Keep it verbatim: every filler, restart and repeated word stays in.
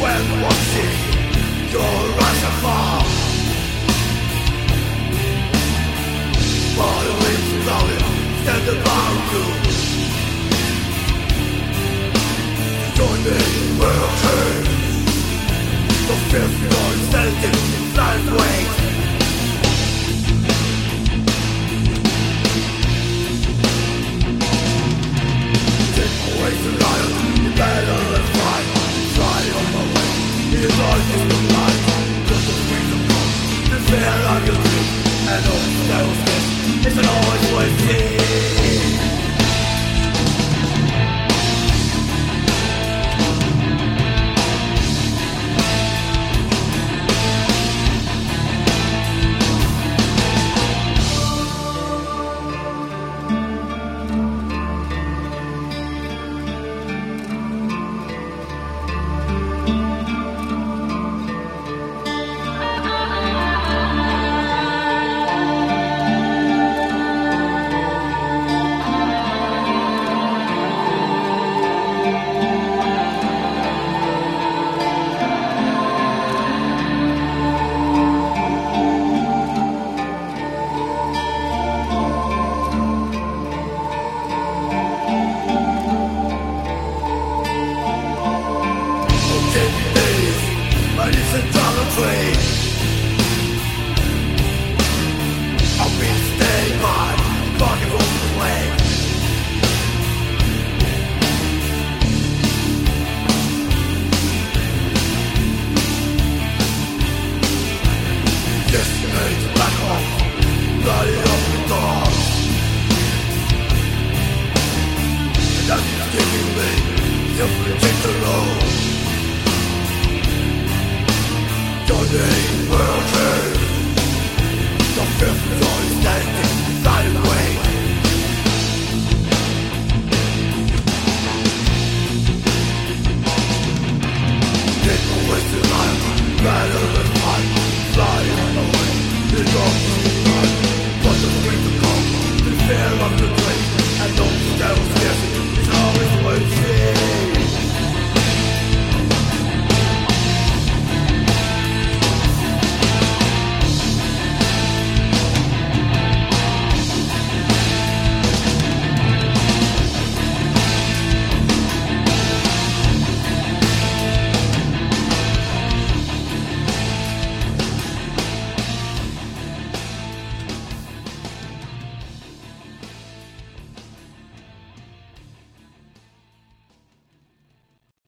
when watching your rise and fall. Following slowly, stand above you. Join me, we'll change. The fifth door standing, blind wait. Take away the lion, you better let's fight. Try on my way, it is all just the light. Just the wings of God, the fear of your dream. And all the devils this, it's an always waiting. Ladies and gentlemen, I'll be staying by, fucking on the way. Destinate back off, bloody off the doors. And as it's giving me, simply take the road. Your name will change. The fifth door is standing, blind wait. Take away the life, better than fight. Fly on the way, it's all